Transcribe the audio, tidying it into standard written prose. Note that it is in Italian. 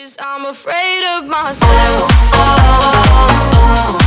'Cause I'm afraid of myself. Oh, oh, oh.